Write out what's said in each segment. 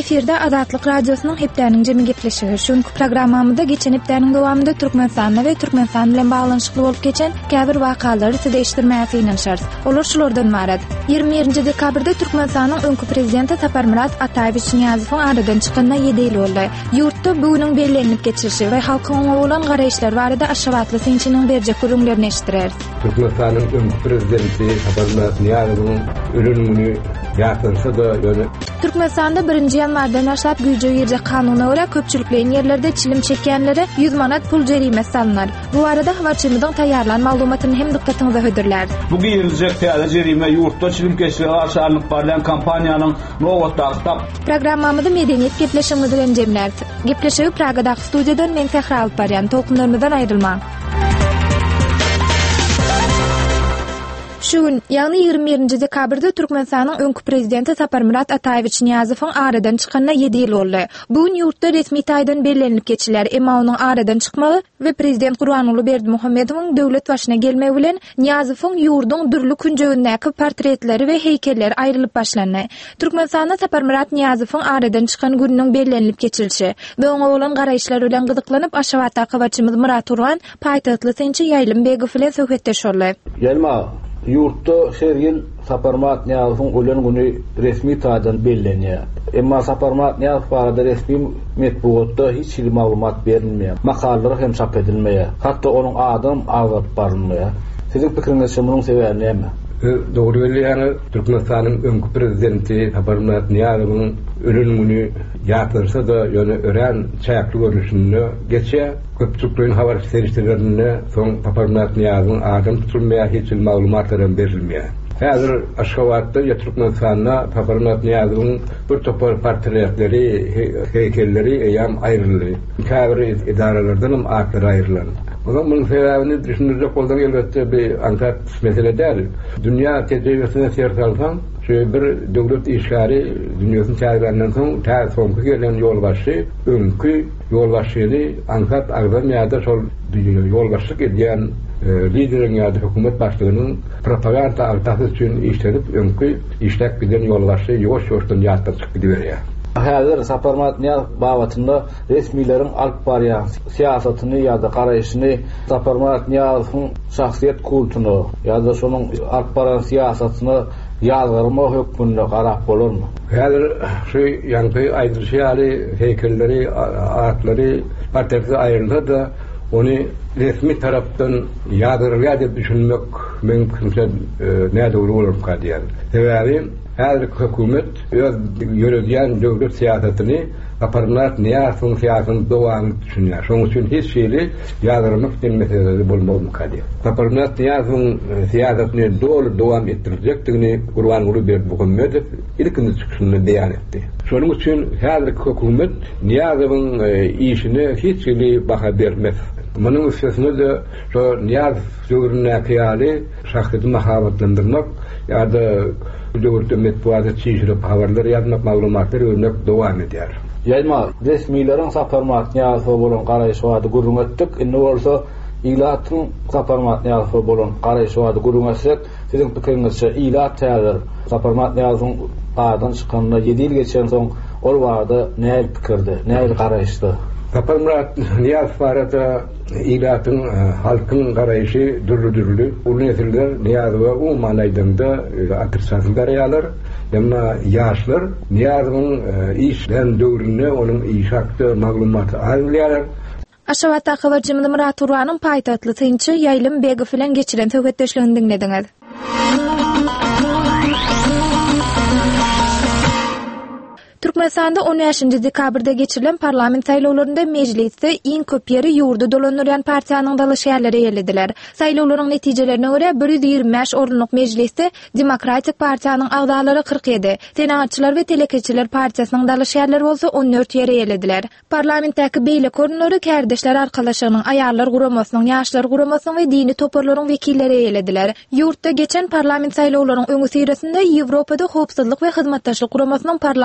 efirde Azatlyk Radiosynyň hepdäniň jemi gepleşigi. Şunkü programmamyzda geçen hepdäniň dowamında Türkmenistanda we Türkmenistan bilen baglanşykly bolup geçen käbir wakalary tedeşdirmäsi ýynanşar. Olar şulardan ibaret. 21 dekabrda Türkmenistanyň öňkü prezidenti Saparmurat Atayevich Niyazowyň aradan çykanyna 7 ýyl boldy. Ýurtda bugüniň bellenip geçirişi we halkyň bolan garaýşlar barada aşawatly synçynyň berjek görüňlerini eşitdirer. Türkmenistanyň öňkü prezidenti Saparmurat Niyazowyň ölümini ýakynsa da ýöne Türkmenistanda 1-nji ýanwardan başlap güýje ýerje kanunyna görä köpçülikleň ýerlerde çilim çekýänlere 100 manat pul jerimesi salynar. Bu arada habarçymyzyň taýýarlan maglumatyny hem dikkatiňize hödürler. Bu giýiljek täze jerime ýurtda çilim kesigi garşy alınıp barlan kampaniýanyň nowatda programmamyzda medeniýet gepleşigini bilen jemlärt. Gepleşigi Pragadaky studiýadan men Fehra alyp barýan. Tolkunlarymyzdan aýrylma. Şuň, ýagny 21 dekabrda Türkmenistanyň öňkü prezidenti Saparmurat Atayevich Niyazowyň aradan çykanyna 7 ýyl boldy. Bugun ýurtda resmi taýdan bellenip geçiler, emma onuň aradan çykmagy we prezident Gurbanuly Berdimuhammedowyň döwlet başyna gelmegi bilen Niyazowyň ýurduň dürli künjegindäki portretleri we heýkelleri aýrylyp başlandy. Türkmenistanda Saparmurat Niyazowyň aradan çykan gününiň bellenip geçirilişi we oňa bolan garaýşlar bilen gyzyklanyp Aşgabat habarçymyz Murat Urgan paýtatly synçy Ýaýlym Begow bilen söhbetleşýärler. Yurtda her ýyl Saparmurat Niyazowyň ölen güni resmi taýdan bellenýär. Emma Saparmurat Niyazow barada resmi medeniýetde hiç maglumat berilmeýär. Makalary hem çap edilmeýär. Hatda onuň adam aýryp barylmaýar. Siziň pikiriňizçe munyň sebebi näme? Doğru ýani Türkmenistanyň öňkü prezidenti Saparmurat Niyazowyň ölüm güni ýakynsa da ýöne ören çäkli görnüşini geçe köpçüklerin habar serişlerine soň Saparmurat Niyazowyň adam tutulmaýar hiç maglumatlar berilmeýär. Häzir Aşgabatda Türkmenistanda Saparmurat Niyazowyň bir topar portretleri, heýkelleri ýam aýryldy. Käbir idaralardan hem aklar aýrylan. Bunun sebäbini düşünürjek bolsak elbetde bir ankat mesele däl. Dünýä tejribesine sertalsan, şu bir döwlet işgäri dünýäsiň çägärlerinden soň soňky gelen ýolbaşy, öňkü ýolbaşyny ankat agdan ýa-da şol ýolbaşlyk edýän liderin ýa-da hökümet başlygynyň propaganda agtasy üçin işlenip öňkü işlek bilen ýolbaşy ýoş-ýoşdan ýatdan çykyp gidiberýär. Häzir Saparmurat Niyazow babatynda resmilerin alyp barýan siýasatyny ýa-da garaýşyny, Saparmurat Niyazowyň şahsiýet kultuny ýa-da şonuň alyp barýan siýasatyny ýazgyrma hökmünde garap bolarmy? Häzir şu ýanky aýdyrşýary heýkelleri, atlary, portretleri aýryldy da onu resmi tarapdan ýazgyrýar diýip düşünmek mümkin näde bolar kadýar. Sebäbi häzir hökümet öz ýöregän döwlet siýasatyny Saparmurat Niyazowyň siýasatyny dowam düşünýär. Şoň üçin hiç şeýle ýazgyrmak meselesi bolmady kadýar. Saparmurat Niyazowyň siýasatyny dowam etdirjekdigini Gurbanuly Berdimuhammedow ilkinji çykyşynda beýan etdi. Şonuň üçin häzir hökümet Niyazowyň işine hiç şeýle baha bermez. Munyň üstesinde de şo Niyazow döwründäki ýaly şahsyýety mahabatlandyrmak ýa-da döwürde medeniýete çyjyryp habarlar ýazmak, maglumatlar öňmek dowam edýär. Ýa-da resmilerin Saparmurat Niyazow bolan garaýşy wady gurrun etdik. Indi bolsa ilatyň Saparmurat Niyazow bolan garaýşy wady gurrun etsek, siziň pikiriňizçe ilat täzer Saparmurat Niyazowyň aradan çykanyna 7 ýyl geçen soň ol wagda näme pikirdi, näme garaýşdy? Saparmurat Niyazow barada ilatyň halkyň garaýşy dürli. Ulu nesilder Niyazowa umman aýdymda atyrşasyň garýalar, emma ýaşlar Niyazowyň işlen döwrüne, onuň iş hakda maglumaty alýarlar. Aşgabat habarçymyz Murat Urganyň paýtatly synçy Ýaýlym Begow bilen geçiren söhbetleşigini dinlediňiz. Türkmenistanda 13 dekabrda geçirilen parlament saýlawlarynda mejlisde iň köp ýeri ýurdu dolanýan partiýanyň dalaşýarlary ýerlediler. Saýlawlaryň netijelerine görä 125 orunluk mejlisde Demokratik partiýanyň agdalary 47, senatçylar we telekeçiler partiýasynyň dalaşýarlary bolsa 14 ýere ýerlediler. Parlamentdäki beýlek orunlary Kärdeşler arkalaşygynyň aýarlar guramasynyň, ýaşlar guramasynyň we dini toparlaryň wekilleri ýerlediler. Ýurtda geçen parlament saýlawlarynyň öňü sirasynda Ýewropada howpsuzlyk we hyzmatdaşlyk guramasynyň parlament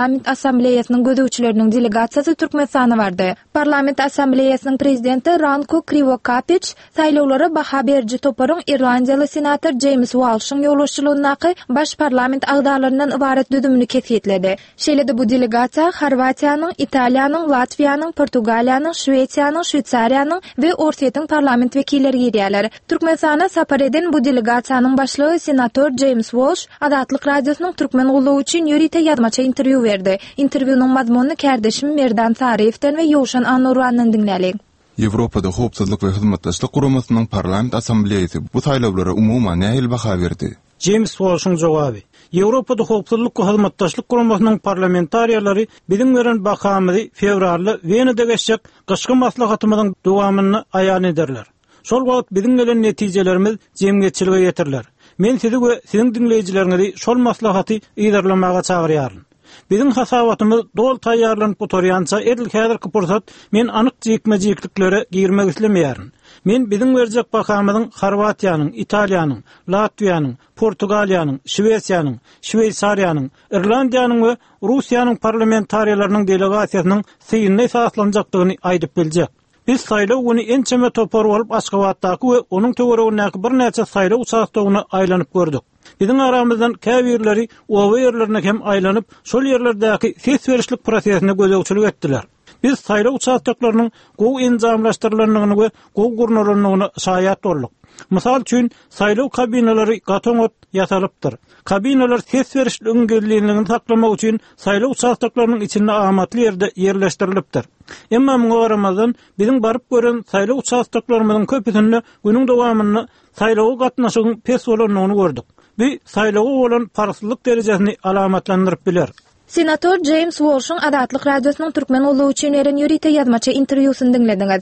Assambleyasının gözüçülerinin delegasiyası Türkmenistana vardı. Parlament Assambleyasının prezidenti Ranko Krivokapich saylawlara baha berji toparın İrlandiyalı senator James Walsh'ın ýoluşçulugyndaki baş parlament agdarlarından ibaret düdümünü kefiyetledi. Şeýle-de bu delegasiýa Horwatiýanyň, Italiýanyň, Latviýanyň, Portugaliýanyň, Şweýsiýanyň, Şwýtsariýanyň we Orsiýetiň parlament wekilleri girýärler. Türkmenistana sapar eden bu delegasiýanyň başlygy senator James Walsh Adatlyk radiosynyň türkmen gullugy üçin ýörite ýazmaça interwýu berdi. Interwýunyň mazmunyny kärdeşim Merdan Sarıewden we Ýowşan Anurwandan dinläli. Ýewropada howpsuzlyk we hyzmatdaşlyk guramasynyň parlament assambleyasy bu saýlawlara umuman nähil baha berdi? James Walsh'un jogaby. Ýewropada howpsuzlyk we hyzmatdaşlyk guramasynyň parlamentariýalary biziň beren bakamyzy fevralda Wenede geçjek gyşky maslahatymyzyň dowamyny aýan ederler. Şol wagt biziň gelen netijelerimiz jemgyýetçilige ýetirler. Men sizi we siziň dinleýijilerinizi şol maslahaty ýerlemaga çagyrýaryn. Biziň hasawatymyz dol taýýarlanyp oturýança edil häzirki pursat men anyk jekmejekliklere girmek islemeýärin. Men biziň berjek bakamyzyň Horwatiýanyň, Italiýanyň, Latviýanyň, Portugaliýanyň, Şwesiýanyň, Şweýsariýanyň, Irlandiýanyň we Russiýanyň parlamentariýalarynyň delegasiýasynyň syýyny esaslanjakdygyny aýdyp biljek. Biz saýlaw güni ençeme topar bolup Aşgabatdaky we onuň töweregindäki bir näçe saýlaw uçakdygyny aýlanyp gördük. Biziň aramyzdan käbirleri owa ýerlerine hem aýlanyp şol ýerlerdäki ses berişlik prosesine gözegçilik etdiler. Biz saýlaw uçakdyklarynyň gowy enjamlaşdyrylanlygyny we gowy gurnalanlygyny şaýat bolduk. Mysal üçin saýlaw kabinalary gatongot ýasalypdyr. Kabinalar ses berişlik öňgerliligini saklamak üçin saýlaw uçakdyklarynyň içinde amatly ýerde ýerleşdirilipdir. Emma muňa garamazdan biziň baryp gören saýlaw uçakdyklarynyň köpüsini günüň dowamyny saýlawa gatnaşygyň pes bolanyny gördük. Bu saýlawa bolan farklylyk derejesini alamatlandyryp biler. Senator James Walsh'un Adatlyk radiosynyň türkmen gullugy üçin beren ýörite ýazmaça interwýusyny dinlediňiz.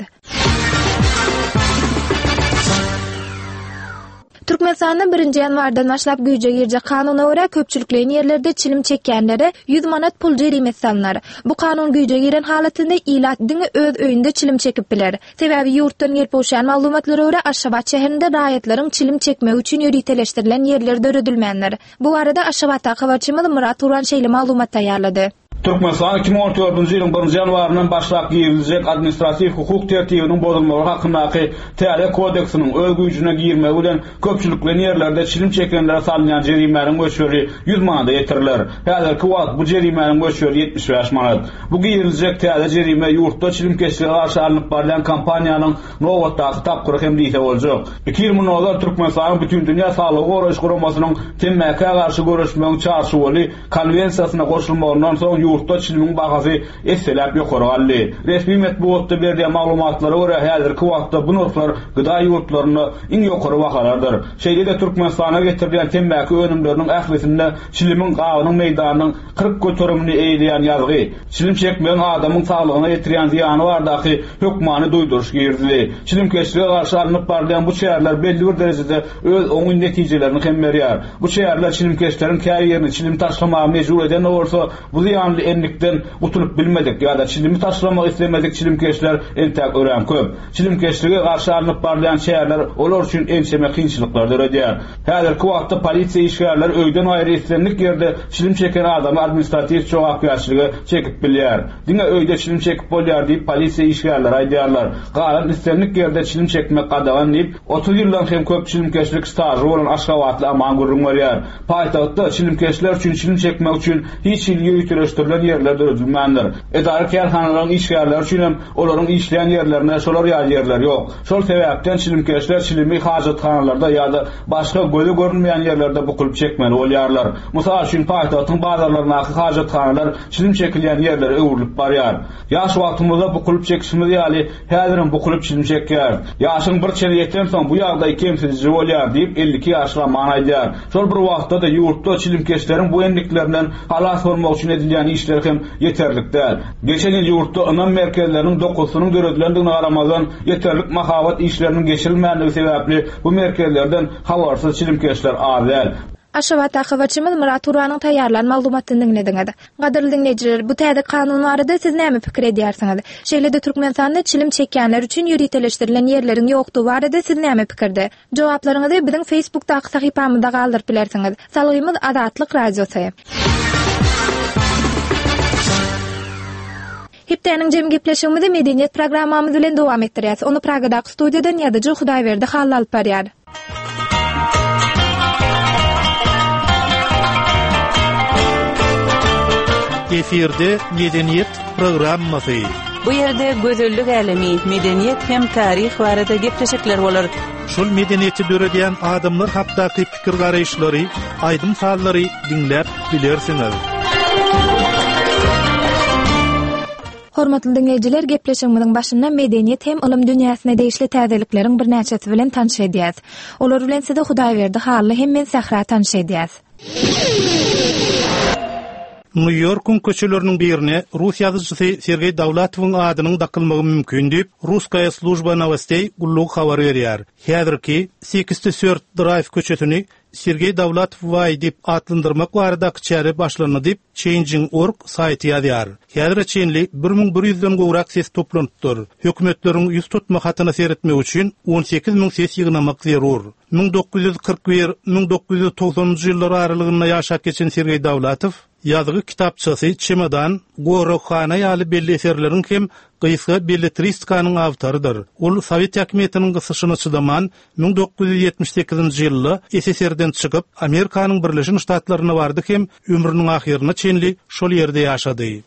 Türkmenistanda 1-nji ýanwardan başlap güýje girjek kanuny görä köpçüliklerin ýerlerde çilim çekkenlere 100 manat pul jerimesi salynar. Bu kanun güýje giren halatynda ilat diňe öz öýünde çilim çekip biler. Sebäbi ýurtdan gelip oşan maglumatlara görä Aşgabat şäherinde raýatlaryň çilim çekmek üçin ýöriteleşdirilen ýerlerde öredilmänler. Bu arada Aşgabatda habarçymyz Murat Turan şeýle maglumat taýýarlady. Türkmenistan 2014-nji ýylyň 1-nji ýanwarynyň başlap giriljek administrativ hukuk tertibiniň bozulmagy hakyndaky TR kodeksiniň öz güýjüne girmegi bilen köpçüliklerin ýerlerde çilim çekenlere salynýan jerimelerin ölçüleri 100 manata ýetirler. Häzirki wagt bu jerimelerin ölçüleri 75 manat. Bu giriljek TR jerime ýurtda çilim keslige garşy alınıp barlan kampaniýanyň nowatdaky tapgyry hem diýse boljak. 2010-da Türkmenistanyň bütün dünýä saglyk goraş guramasynyň temmäke garşy görüşmegiň çarşuwaly konwensiýasyna goşulmagyndan soň ýurtda çilimiň bahasy esselap ýokary aldy. Resmi medeniýetde berdiň maglumatlara görä häzirki wagtda bu narxlar gyda ýurtlaryny iň ýokary bahalardyr. Şeýle-de Türkmenistana getirilýän temmäki önümleriniň ählisinde çilimiň gabynyň meýdanynyň 40 göterimini eýleýän ýazgy, çilim çekmeýän adamyň saglygyna ýetirýän ziýany bardaky hökmany duýduruş girdi. Çilim keslige garşy alınıp barýan bu şäherler belli bir derejede öz oňy netijelerini hem berýär. Bu şäherler çilim keslerin käýerini çilim taşlamagy mejbur eden bolsa, bu ziýanly enlikden gutulup bilmedik ýa-da çilimi taşlamak islemedik çilimkeşler entäk ören köp. Çilimkeşlige garşy alınıp barýan şäherler olar üçin ençeme kynçylyklar döredýär. Häzirki wagtda polisiýa işgärler öýden aýry islenlik ýerde çilim çeken adamy administrativ jogapkärçiligi çekip bilýär. Diňe öýde çilim çekip bolýar diýip polisiýa işgärler aýdýarlar. Galan islenlik ýerde çilim çekmek gadagan diýip 30 ýyldan hem köp çilimkeşlik staży bolan Aşgabatly aman gurrun bolýar. Paýtagtda çilimkeşler üçin çilim çekmek üçin hiç il ýürütüleşdirilen ýerlerde ödülmändir. Edari kärhanalaryň işgärleri üçin hem olaryň işleýän ýerlerine şolar ýerler ýok. Şol sebäpden çilimkeşler çilimi hajatxanalarda ýa-da başga gözü görünmeýän ýerlerde bukulyp çekmeli bolýarlar. Mysal üçin paýtagtyň bazarlarynaky hajatxanalar çilim çekilýän ýerlere öwrülip barýar. Ýaş wagtymyzda bukulyp çekişimiz ýaly häzirim bukulyp çilim çekýär. Ýaşyň bir çene ýeten soň bu ýagdaý kemsizji bolýar diýip 52 ýaşla manaýdýar. Şol bir wagtda da ýurtda çilimkeşleriň bu enliklerinden halas bolmak üçin edilýän işler hem yeterlik däl. Geçen ýyl ýurtda ynam merkezleriniň dokusynyň döredilendigine garamazdan yeterlik mahabat işleriniň geçirilmänligi sebäpli bu merkezlerden habarsyz çilimkeşler az däl. Aşgabatda habarçymyz Murat Turan'yň taýýarlan maglumatyny dinlediňiz. Gadyrly dinleýijiler, bu täze kanun barada siz näme pikir edýärsiňiz? Şeýle-de Türkmenistanda çilim çekkenler üçin ýürüteleşdirilen ýerleriň ýokdugy barada siz näme pikirde? Jogaplaryňyzy biziň Facebookdaky sahypamyzda galdyryp bilersiňiz. Salgymyz Adatlyk radiosy. Hepdeniň jem gepleşigimizi medeniýet programmamyz bilen dowam etdirýäs. Onu Pragadaky studiýadan ýadyjy Hudaýberdi hal alyp barýar. Efirde medeniýet programmasy. Bu ýerde gözellik alemi, medeniýet hem taryh barada gepleşikler bolar. Şol medeniýeti döredýän adamlar hapdaky pikir garaýşlary, aýdym sallary dinläp bilersiňiz. Hormatly dinleýijiler, gepleşigimiziň başynda medeniýet hem ilm dünýäsine degişli täzellikleriň bir näçesi bilen tanış edýäs. Olar bilen size Hudaýberdi hally hem men Sahra tanış edýäs. New York'un köçelerinin birine Rus yazıcısı Sergey Davlatov'un adının dakılmağı mümkün deyip Ruskaya slujba novostey gulluk habar berýär. Häzirki 8-4 Drive köçetini Sergey Davlatov vay dip atlandırmak barada çare başlandy dip Changing.org saýty ýazýar. Häzir çenli 1100-den gowrak ses toplanıpdyr. Hökümetleriň ýüz tutmak hatyna seretmek üçin 18.000 ses ýygnamak zerur. 1941-1990 ýyllar aralygynda ýaşap geçen Sergey Davlatov yazgı kitapçası Çemadan, Gorokxana ýaly belli eserleriň hem gysga belletristikaның awtorydyr. Ol Sowet häkimetiniň gysyşyna çydaman 1978-nji ýylda SSR-den çykyp Amerikanyň Birleşik Ştatlaryna bardy hem ömrüniň ahyryna çenli şol ýerde ýaşady.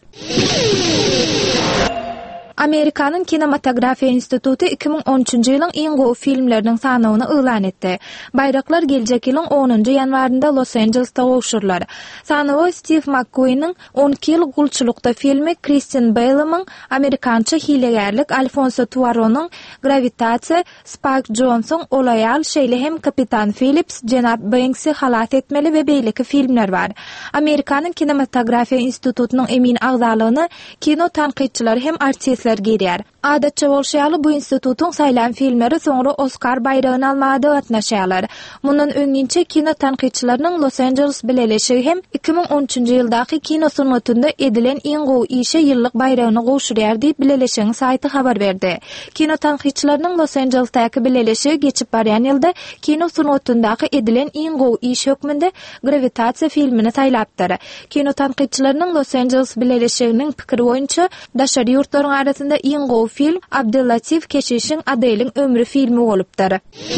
Amerikanyň Kinematografiýa Instituty 2013-nji ýylyň iň gowy filmleriniň sanawyny elan etdi. Bayraklar geljek ýylyň 10-njy ýanwarynda Los Angelesda gowşurlar. Sanawy Steve McQueen'in 12 ýyl gulçulukda filmi, Christian Bale'yň Amerikança hilegärlik, Alfonso Cuarónyň Gravitasiýa, Spike Jonze'ň Olaýal şeýle hem Kapitan Phillips, Jenab Banksy halat etmeli we beýleki filmler bar. Amerikanyň Kinematografiýa Institutynyň emin agzalygyny kino tanqidçilary hem artistler gerýär. Adatça bolşaýaly bu institutyň saýlan filmleri soňra Oscar bayragyny almada gatnaşýarlar. Mundan öňünçe kino tanqidçilarynyň Los Angeles bileleşigi hem 2013-nji ýyldaky kino sungatynda edilen iň gowy işe ýyllyk bayragyny gowşurýar diýip bileleşigiň saýty habar berdi. Kino tanqidçilarynyň Los Angelesdaky bileleşigi geçip barýan ýylda kino sungatyndaky edilen iň gowy iş hökmünde Gravitasiýa filmini saýlapdyr. Kino tanqidçilarynyň Los Angeles bileleşiginiň pikiri boýunça daşary ýurtlaryň arasynda iň gowy film Abdulatif Keşişin Adelyň ömrü filmi bolupdyr.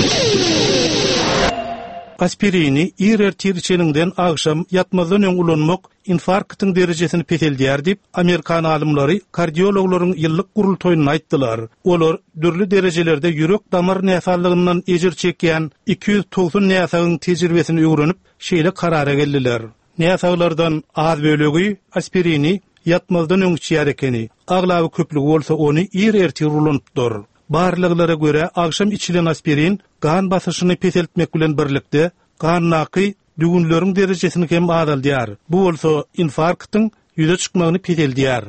Aspirini ýer içeninden agşam yatmazdan öň ulanmak infarktyň derejesini peteldýär diýip Amerikan alymlary kardiologlaryň ýyllyk gurultoýuny aýtdylar. Olar dürli derejelerde ýürek damar näsalligyndan ejir çekýän 290 näsagyň tejribesini öwrenip şeýle karara geldiler. Näsaglardan az bölegi aspirini yatmazdan öňçýär ekeni, aglawy köplügi bolsa ony ýer ulanypdyr. Barlyglara göre agşam içilen aspirin gan basyşyny peteltmek bilen birlikde gan naky dügünleriň derejesini hem adaldýar. Bu bolsa infarktyň ýüze çykmagyny peteldýär.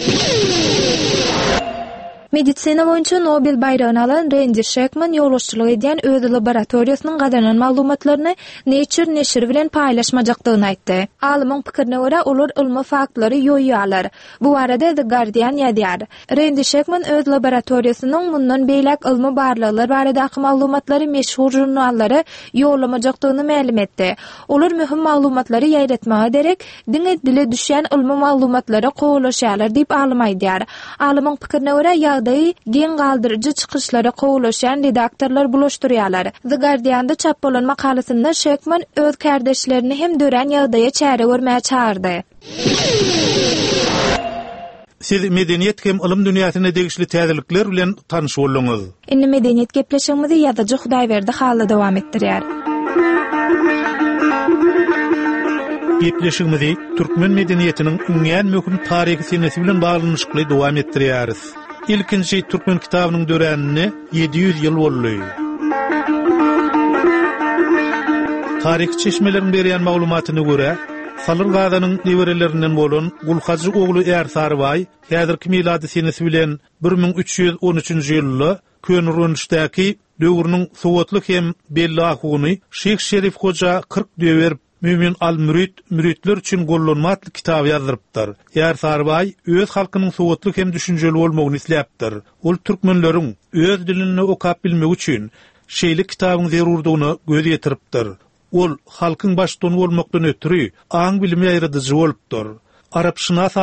Medisina boýunça Nobel bayragyny alan Randy Shekman ýoluşçylyk edýän öz laboratoriýasynyň gadanan maglumatlaryny Nature neşri bilen paýlaşmajakdygyny aýtdy. Alymyň pikirine görä olar ilmi faktlary ýoýýarlar. Bu arada The Guardian ýazýar. Randy Shekman öz laboratoriýasynyň mundan beýlek ilmi barlyklar baradaky maglumatlary meşhur jurnallary ýollamajakdygyny ma'lum etdi. Olar mühim maglumatlary ýaýratmaga derek diňe dile düşýän ilmi maglumatlary gowlaşýarlar diýip alym aýdýar. Alymyň pikirine görä gen galdırıcı çıkışları qowlaşan redaktorlar bulaşdyrýarlar. The Guardian'da çap bolan makalasynda Shekman öz kardeşlerini hem dören ýagdaýa çäre görmäge çağırdy. Siz medeniýet hem ilm dünýäsine degişli täzelikler bilen tanyş bolýaňyz. Indi medeniýet gepleşigimizi ýazyjy Hudaýberdi hally dowam etdirýär. Gepleşigimizi türkmen medeniýetiniň üňýän möhüm taryhy senesi bilen baglanyşykly dowam etdirýäris. İlkinci Türkmen kitabynyň dörenini 700 ýyl boldy. Taryh çeşmeleriň berýän maglumatyna görä, Salyr Gazanyň newerelerinden bolan Gulhajy ogly Ersarbay, häzirki milady senesi bilen 1313-nji ýylda Könrünşdäki döwrüniň sowatlyk hem belli ahuny Şeyh Şerif Hoca 40 döwer Mümin al-Mürit, müritler üçin gollanmatly kitap ýazdyrypdyr. Ersarbay öz halkynyň sowatlyk hem düşünjeli bolmagyny isläpdir. Ol türkmenleriň öz dilini okap bilmek üçin şeýle kitabyň zerurdygyny göz ýetiripdir. Ol halkyň başdan bolmakdan ötürü aň bilimi ýaýradyjy bolupdyr. Arapşynas alim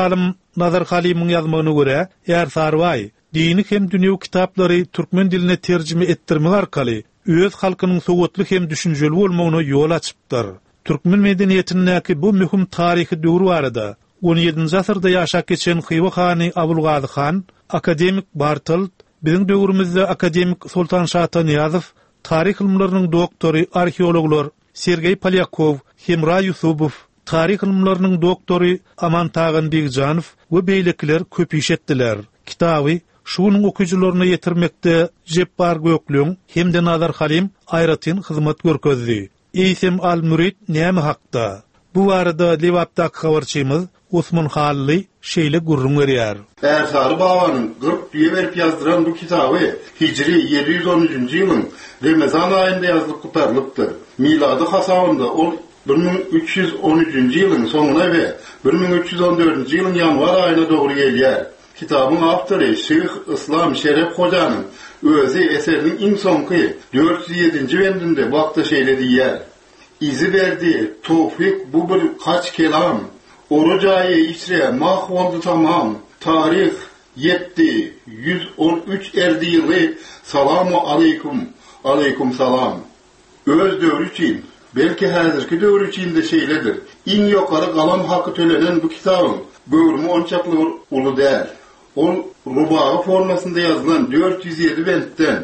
Nazar Halim'in yazmagyna görä, Ersarway dini hem dünýä kitaplary türkmen diline terjime etdirmek arkaly öz halkynyň sowatly hem düşünjeli bolmagyna ýol açypdyr. Türkmen medeniýetindäki bu mühim taryhy döwür barada 17-nji asyrda ýaşap geçen Hywa Hany Abulgazy Han, akademik Bartolt, biziň döwrümizde akademik Sultan Şahtan Niýazow, taryh ilmläriniň doktory, arheologlar Sergey Polyakov, Hemra Yusupov, taryh ilmläriniň doktory Aman Tagan Begjanow we beýlekler köp iş etdiler. Kitaby şunyň okujylaryna ýetirmekde Jebbar Göklüň hemde Nazar Halim aýratyn hyzmat görkezdi. Eýsem al-Mürit näme hakda? Bu barada Lewapdak habarçymyz Osman Hally şeýle gurrun berýär. Ersary Babanyň 40 ýyl berip ýazdyran bu kitaby Hijri 710-njy ýylyň Ramazan aýynda ýazylyp gutarlypdyr. Milady hasabynda ol 1313-njy ýylyň soňuna we 1314-njy ýylyň ýanwar aýyna dogry gelýär. Kitabyň awtory Şeyh İslam Şeref Hojanyň özü eseriniň iň soňky 407-nji bendinde wagtda şeýle diýär. İzi berdi tawfik bu bir kaç kelam, orucayı içre mahvoldu tamam, tarih yetti 113 erdi yılı, salamu aleykum, aleykum salam. Öz döwür üçin, belki häzirki döwür üçin de şeýledir. İň ýokary galam haky tölenen bu kitabyň böwrümi onçakly uly däl. Ol rubagy formasynda ýazylan 407 bentden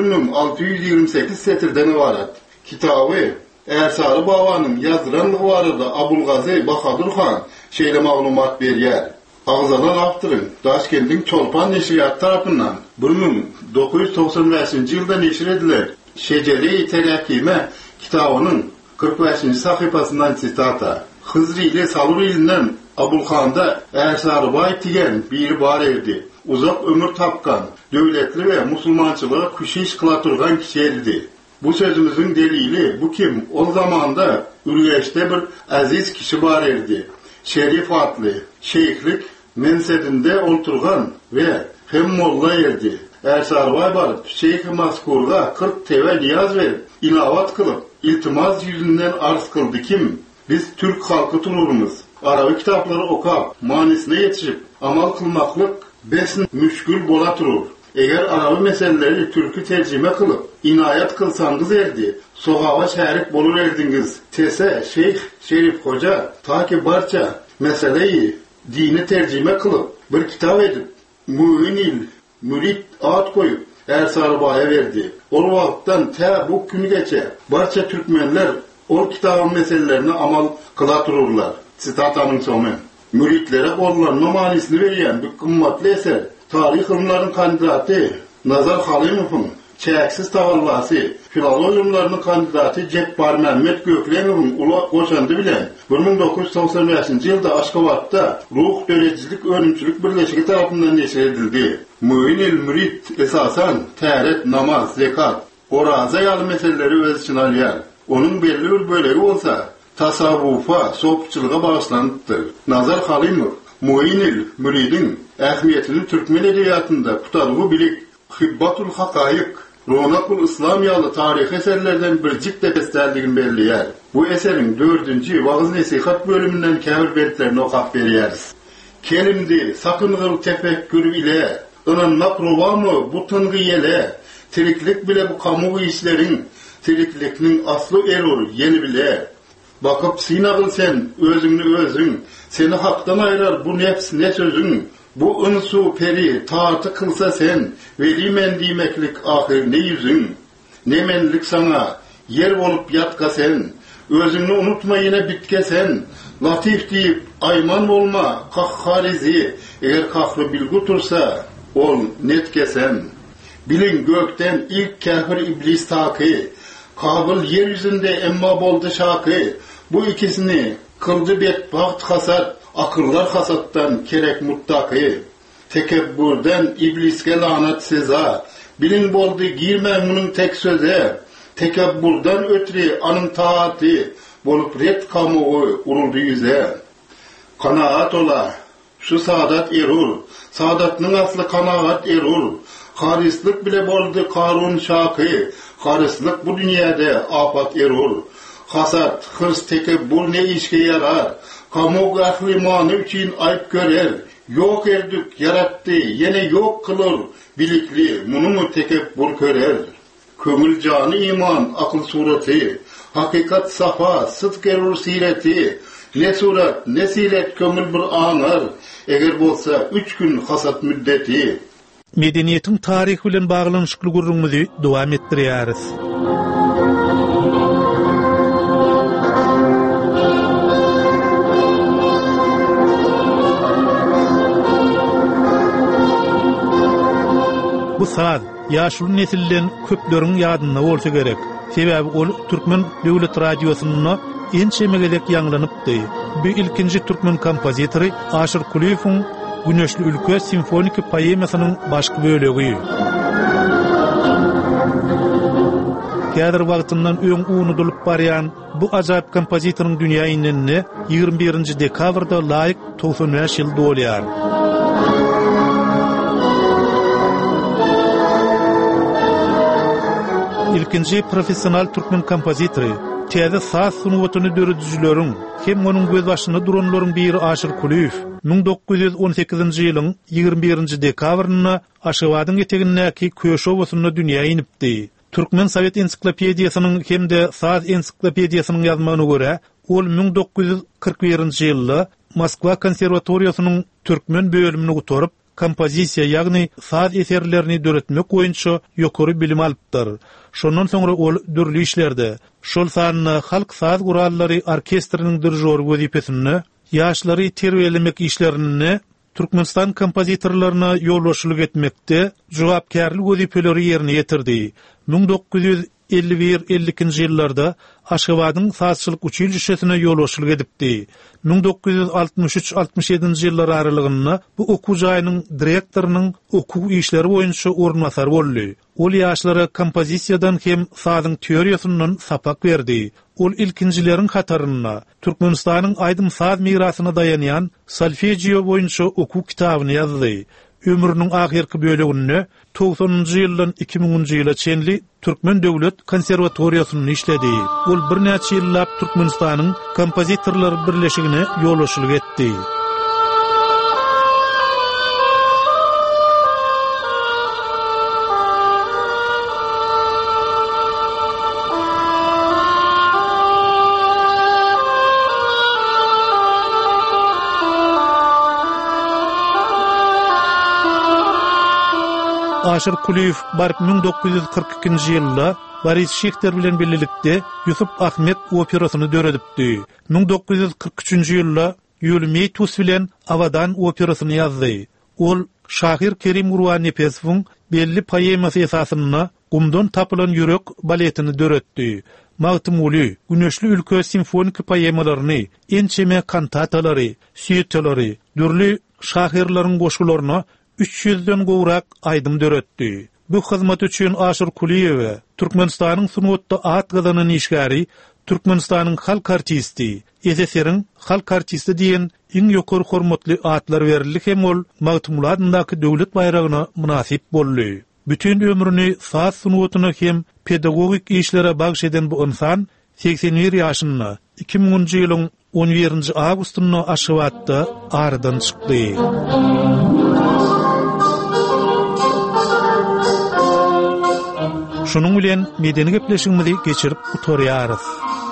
1628 setirden ibarat. Kitaby Ersary Babanyň ýazdyranlygy barada Abulgazy Bahadur Han şeýle maglumat berýär. Agzadan awtoryň Daşkentdiň Çolpan neşriýat tarapyndan 1995-nji ýylda neşir edilen Şejeri Terakime kitabynyň 45-nji sahypasyndan sitata. Hızri ile Salur ilinden Abulhanda Ersary Bay diýen biri bar edi. Uzak ömür tapkan, döwletli we musulmançylyga küşiş kıla turgan kişi edi. Bu sözümüzün delili bu kim? O zamanda Ürgeç'te bir aziz kişi bar edi. Şerif adlı şeyhlik mensebinde oturgan ve hem molla erdi. Ersary Bay barıp Şeyh-i Maskurga 40 teve niyaz verip ilavat kılıp iltimaz yüzünden arz kıldı kim? Biz Türk halkı tururumuz. Arabi kitapları okap, manisine yetişip amal kılmaklık besin müşkül bola turur. Eger Arabi meseleleri türkü tercime kılıp inayet kılsanız erdi, soğava şerik bolur erdiniz. Tese Şeyh Şerif Hoca ta ki barça meseleyi dini tercime kılıp bir kitap edip mü'inil mürit ad koyup Ersary Bay'a verdi. O vakittan te bu günü geçe barça Türkmenler o kitabın meselelerini amal kıla tururlar. Sitatanyň sonu. Müritlere bollanma manisini berýän bir kymmatly eser. Tarih ilmläriniň kandidaty Nazar Halimov'un çäksiz tavallasy, filologiýa ilmläriniň kandidaty Jebbar Mehmet Gökleňiň ula goşandy bilen 1995-nji ýylda Aşgabatda Ruh Döreçilik Önümçilik Birleşigi tarapyndan neşir edildi. Mü'inil mürit esasan täret, namaz, zekat, oraza ýaly meseleleri öz içine alýar. Onun belli bir bölegi bolsa tasawwufa, sofçylyga bagyslandypdyr. Nazar Halimov Mü'inil müridin ähmiýetini türkmen edebiyatında kutarlygy bilik, Hibbatul Hakaýyk, Ronakul İslam ýaly tarih eserlerden birjik tepesdäligini belliýär. Bu eseriň 4-nji wagys nesihat bölümünden käbir bentlerini okap berýäris. Kelimdi sakıngyl tefekkür ile, ınanmak rowamy bu tıngy ýele, tiriklik bile bu kamu işleriň, tiriklikniň asly erur ýeni bile. Bakıp sinagıl sen, özüňni özüň, seni hakdan ayrar bu nefs ne sözüň, bu ınsu peri taatı kılsa sen, veli men diýmeklik ahir ne yüzüň, ne menlik sana, yer bolup yatka sen, özüňni unutma yine bitke sen, latif diýip ayman bolma, kahharizi, eger kahry bilgi tursa, ol netke sen. Bilin gökten ilk kafir iblis taky, Kabil yer yüzünde emma boldy şaky, bu ikisini kıldı bedbaht hasat, akırlar hasattan kerek muttaky. Tekebbürden ibliske lanat seza, bilin boldy girmemunyň tek söze, tekebbürden ötri anyň taati, bolup ret kamugy uruldy yüze. Kanaat ola, şu saadat erur, saadatnyň asly kanaat erur, harislik bile boldy Karun şaky, harislik bu dünýäde afat erur. Hasat, hırs, tekebbür ne işe yarar, kamu gahrimany üçin ayıp görer, yok erdik, yarattı, yine yok kılır, bilikli, bunu tekebbür körer. Kömül canı iman, akıl sureti, hakikat safa, sıdk erur sireti, ne surat, ne siret kömül bir anar, eger bolsa 3 gün hasat müddeti. Medeniyetin tarihi bilen bağlanışykly gurrumuzy dowam etdirýäris. Bu saz ýaşuly nesilden köpleriň ýadyna bolsa gerek. Sebäbi ol Türkmen Döwlet Radiosynyň ençemegedek ýanglanypdy. Bu ilkinji türkmen kompozitory Aşyr Kuliýewiň Güneşli Ülke simfonik poemasynyň başky bölegi. Kädir wagtyndan öň unudylyp barýan bu ajayip kompozitoryň dünýä ýynynny 21-nji dekabrda laýyk 95 ýyl dolýar. İlkinji professional türkmen kompozitory, täze saz sunuwatyny döredijileriň hem onuň göz başyna duranlaryň biri Aşyr Kuliýew 1918-nji ýylyň 21-nji dekabrynda Aşgabatyň etegindäki Köşewosyna dünýä ýynipdi. Türkmen Sovet ensiklopediýasynyň hemde saz ensiklopediýasynyň ýazmagyna görä, ol 1941-nji ýylda Moskwa konserwatoriýasynyň türkmen bölümini gutorup, kompozisiýa ýagny saz eserlerini döretmek boýunça ýokary bilim alypdyr. Şondan soňra ol dürli işlerde, şol sanyny halk saz gurallary orkestriniň dirijor wezipesini, ýaşlary terbiyelemek işlerini Türkmenistan kompozitorlaryna ýolbaşçylyk etmekde jogapkärlik wezipeleri ýerine ýetirdi. 1951-52-nji ýyllarda Aşgabatyň sazçylyk uçilişesine ýolbaşçylyk edipdi. 1963-67-nji ýyllar aralygynda bu okuw jaýynyň direktorynyň okuw işleri boýunça ornasar boldy. Ol ýaşlara kompozisiýadan hem sazyň teoriýasyndan sapak berdi. Ol ilkinjileriň hataryna Türkmenistanyň aýdym saz mirasyna dayanýan solfejio boýunça okuw kitabyny ýazdy. Ömrüniň ahirki böleginde 90-njy ýyldan 2000-njy ýyla çenli Türkmen Döwlet Konserwatoriýasyny işledi. Ol bir näçe ýyllap Türkmenistanyň kompozitorlar birleşigine ýolbaşçylyk etdi. Aşyr Kuliýew bar 1942-nji ýylda Boris Şechter bilen birlikde Yusuf Ahmet operasyny döredipdi. 1943-nji ýylda Ýölmeytus bilen Avadan operasyny ýazdy. Ol Şahir Kerim Gurbanepesowyň belli poemasy esasyna Gumdan tapylan ýürek baletini döretdi. Magtymly, Güneşli Ülke simfonik poemalaryny, ençeme kantatalary, süýetlary, dürli şahirlaryň goşgularyna 300-den gowrak aýdym döretdi. Bu hyzmat üçin Aşyr Kuliýew Türkmenistanyň sunwatda at gazanan işgäri, Türkmenistanyň halk artisti, SSR-iň halk artisti diýen iň ýokary hormatly atlar berildi hem ol Magtymly adyndaky döwlet bayragyna munasip boldy. Bütün ömrüni saz sunwatyna hem pedagogik işlere bagş eden bu insan 81 ýaşynda 2000-nji ýylyň 11-nji awgustynda Aşgabatda aradan çykdy. Şunun bilen medeni gepleşigimizi geçirip utorýarys.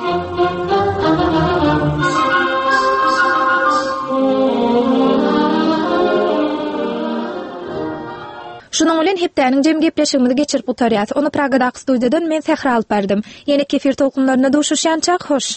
Şunun bilen hepdäniň jem gepleşigimizi geçirip utorýarys. Onu Pragadaky studiýadan men Sehra alyp berdym. Ýene kefir tolkunlaryna duşuşýança hoş.